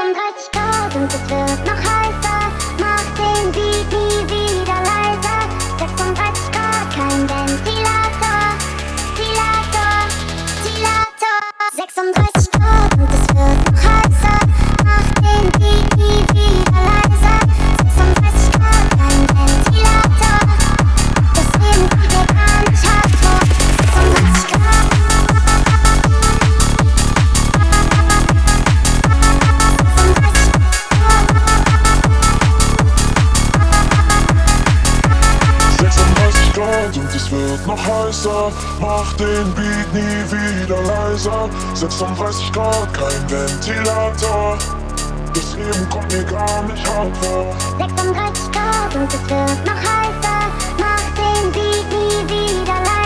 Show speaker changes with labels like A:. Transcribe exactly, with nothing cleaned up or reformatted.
A: sechsunddreißig Grad und es wird noch heißer. Mach den Beat nie wieder leiser. sechsunddreißig Grad, kein Ventilator. Ventilator, Ventilator. sechsunddreißig Grad und es wird noch heißer. Mach den Beat nie wieder leiser. sechsunddreißig Grad, kein Ventilator. Das Leben kommt mir gar nicht hart vor. sechsunddreißig Grad.
B: Und es wird noch heißer, mach den Beat nie wieder leiser. sechsunddreißig Grad, kein Ventilator. Das Leben kommt mir gar nicht hart vor.
A: sechsunddreißig Grad und es wird noch heißer. Mach den Beat nie wieder leiser.